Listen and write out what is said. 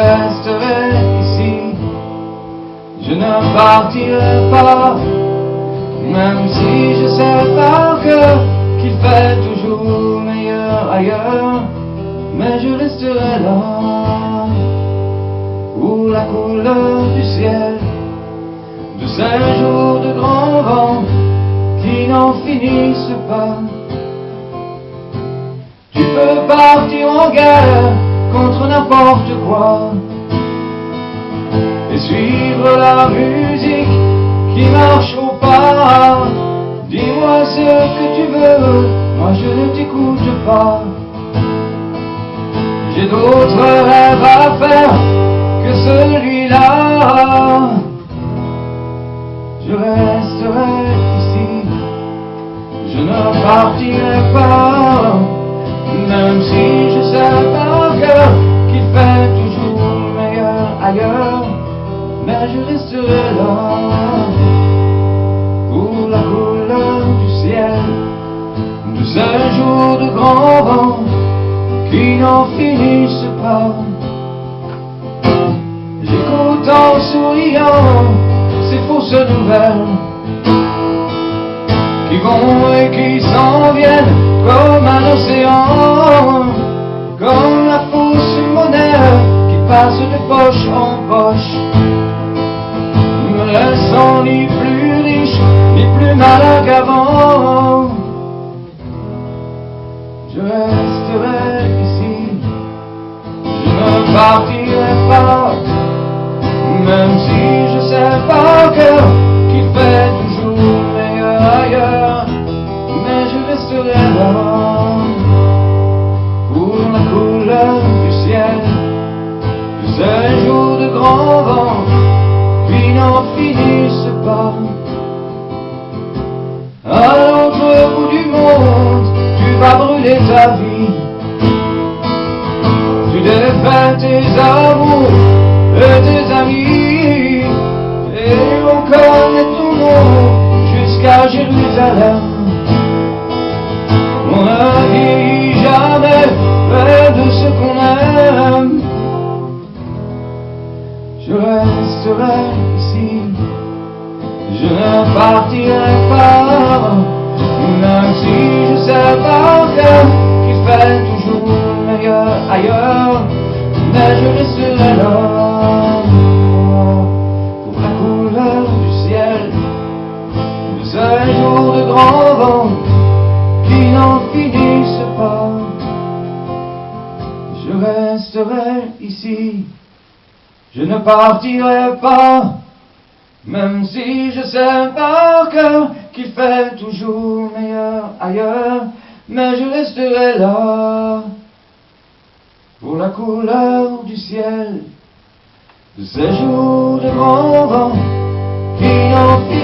resterai ici, je ne partirai pas, même si je sais par cœur qu'il fait toujours meilleur ailleurs, mais je resterai là, où la couleur du ciel, de ces jours de grand vent qui n'en finissent pas. Tu peux partir en guerre contre n'importe quoi et suivre la musique qui marche au pas. Dis-moi ce que tu veux, moi je ne t'écoute pas. J'ai d'autres rêves à faire que celui-là. Je resterai ici, je ne partirai pas, même si je sais par cœur qu'il fait toujours meilleur ailleurs, mais je resterai là, pour la couleur du ciel, de ces jours de grand vent qui n'en finissent pas. J'écoute en souriant ces fausses nouvelles qui vont et qui s'en viennent comme un océan, comme la fausse monnaie qui passe de poche en poche, me laissant ni plus riche ni plus malin qu'avant. Je resterai ici, je ne partirai pas, même si je sais par cœur qu'il fait toujours meilleur ailleurs, mais je resterai là, pour la couleur du ciel, de ces jours de grand vent qui n'en finissent pas. À l'autre bout du monde, tu vas brûler ta vie, tu défais tes amours et tes amis, et on connaît ton nom jusqu'à Jérusalem. On ne vieillit jamais près de ce qu'on aime. Je resterai ici, je ne partirai pas, même si je sais par cœur qu'il fait toujours meilleur ailleurs, mais je resterai là, pour la couleur du ciel, de ces jours de grand vent qui n'en finissent pas. Je resterai ici, je ne partirai pas, même si je sais par cœur qu'il fait toujours meilleur ailleurs, mais je resterai là, pour la couleur du ciel, de ces jours de grand vent qui n'en finissent pas.